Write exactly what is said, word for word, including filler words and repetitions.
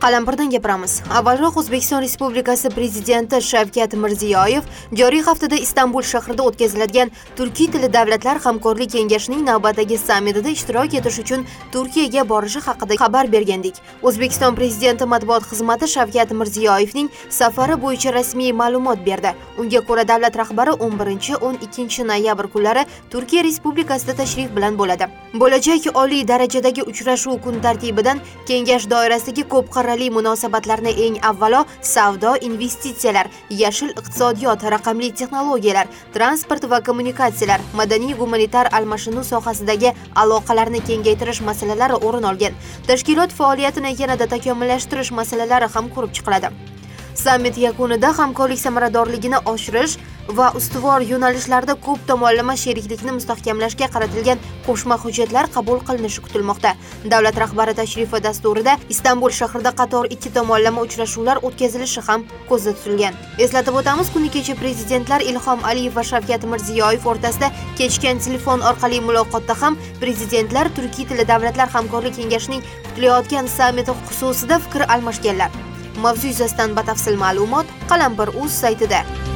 Qalampirdan gapiramiz. Avvalroq O'zbekiston Respublikasi Prezidenti Shavkat Mirziyoyev joriy haftada Istanbul shahrida o'tkaziladigan Turkiy tili davlatlar hamkorlik kengashining navbatdagi sammitida ishtirok etish uchun Turkiyaga borishi haqida xabar bergandik. O'zbekiston Prezidenti matbuot xizmati Shavkat Mirziyoyevning safari bo'yicha rasmiy ma'lumot berdi. Unga ko'ra, davlat rahbari o'n birinchi o'n ikkinchi noyabr kunlari Turkiya Respublikasida tashrif bilan bo'ladi. Bo'lajak oliy darajadagi uchrashuv kun tartibidan kengash doirasidagi ko'p qarali munosabatlarni eng avvalo savdo, investitsiyalar, yashil iqtisodiyot, raqamli texnologiyalar, transport va kommunikatsiyalar, madaniy-gumanitar almashinuv sohasidagi aloqalarni kengaytirish masalalari o'rin olgan. Tashkilot faoliyatini yanada takomillashtirish masalalari ham ko'rib chiqiladi. Sammit yakunida hamkorlik samaradorligini oshirish va ustuvor yo'nalishlarda ko'p tomonlama sheriklikni mustahkamlashga qaratilgan qo'shma hujjatlar qabul qilinishi kutilmoqda. Davlat rahbari tashrifi dasturida Istanbul shahrida qator ikki tomonlama uchrashuvlar o'tkazilishi ham ko'zda tutilgan. Eslatib o'tamiz, kuni kecha prezidentlar Ilhom Aliyev va Shavkat Mirziyoyev o'rtasida kechgan telefon orqali muloqotda ham prezidentlar Turkiy tili davlatlar hamkorlik kengashining kutilayotgan sammiti xususida fikr almashganlar. Mavzu yuzasidan batafsil ma'lumot Qalampir.uz saytida.